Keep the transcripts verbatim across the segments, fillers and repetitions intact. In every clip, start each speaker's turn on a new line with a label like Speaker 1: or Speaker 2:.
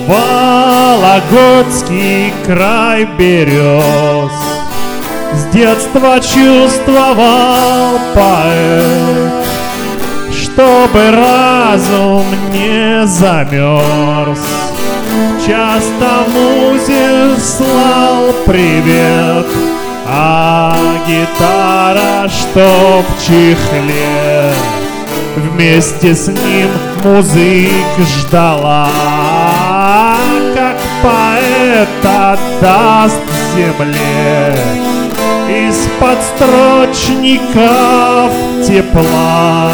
Speaker 1: Вологодский край берез с детства чувствовал поэт, чтобы разум не замерз. Часто музе слал привет, а гитара, что в чехле, вместе с ним музык ждала, как поэт отдаст земле из-под строчников тепла.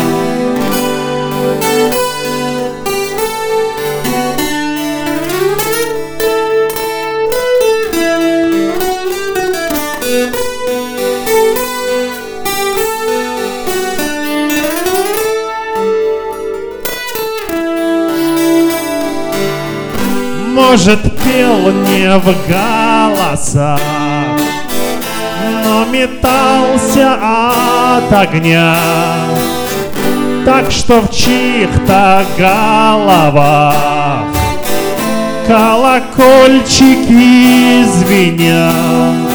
Speaker 1: Может, пел не в голосах, но метался от огня, так что в чьих-то головах колокольчики звенят.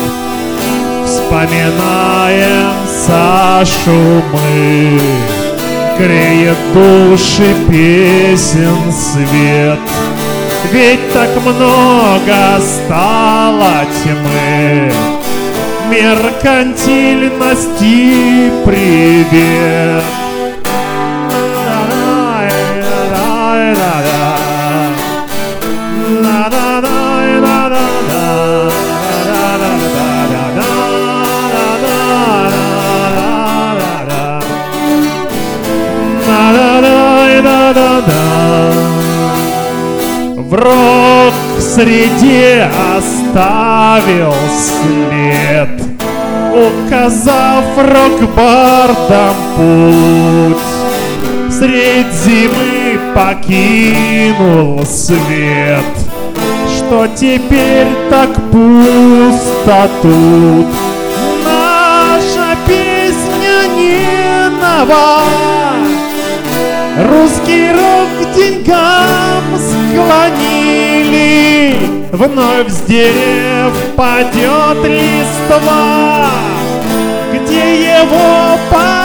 Speaker 1: Вспоминаем Сашу мы, греет души песен свет. Ведь так много стало тьмы, меркантильности привет. В рок-среде оставил след, указав рок-бардам путь. Средь зимы покинул свет, что теперь так пусто тут. Наша песня не нова, русский рок к деньгам склонили. Вновь с дерев падет листва, где его по